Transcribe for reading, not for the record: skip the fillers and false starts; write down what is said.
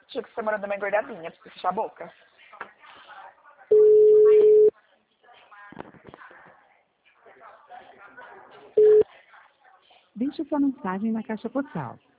Tio, que você mora uma engordadinha, pra você fechar a boca. Deixe sua mensagem na caixa postal